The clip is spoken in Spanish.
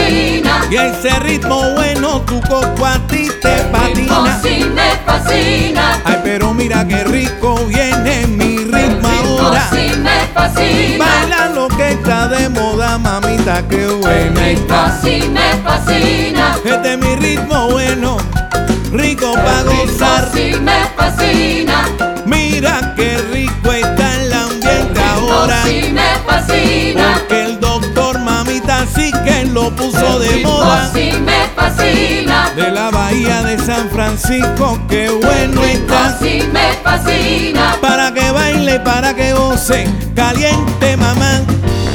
fascina. Y ese ritmo bueno, tu coco a ti te patina. Sí me fascina. Ay, pero mira qué rico viene mi ritmo ahora. Sí me fascina. Baila lo que está de moda, mamita, qué buena está. Sí me fascina. Este es mi ritmo bueno, rico pa' gozar. Sí me fascina. Mira qué rico está el ambiente ahora. Sí me fascina. Porque el doctor, mamita, sí que lo puso de moda. Sí me fascina. De la bahía de San Francisco, qué bueno está. Sí me fascina. Para que baile, para que goce, caliente mamá.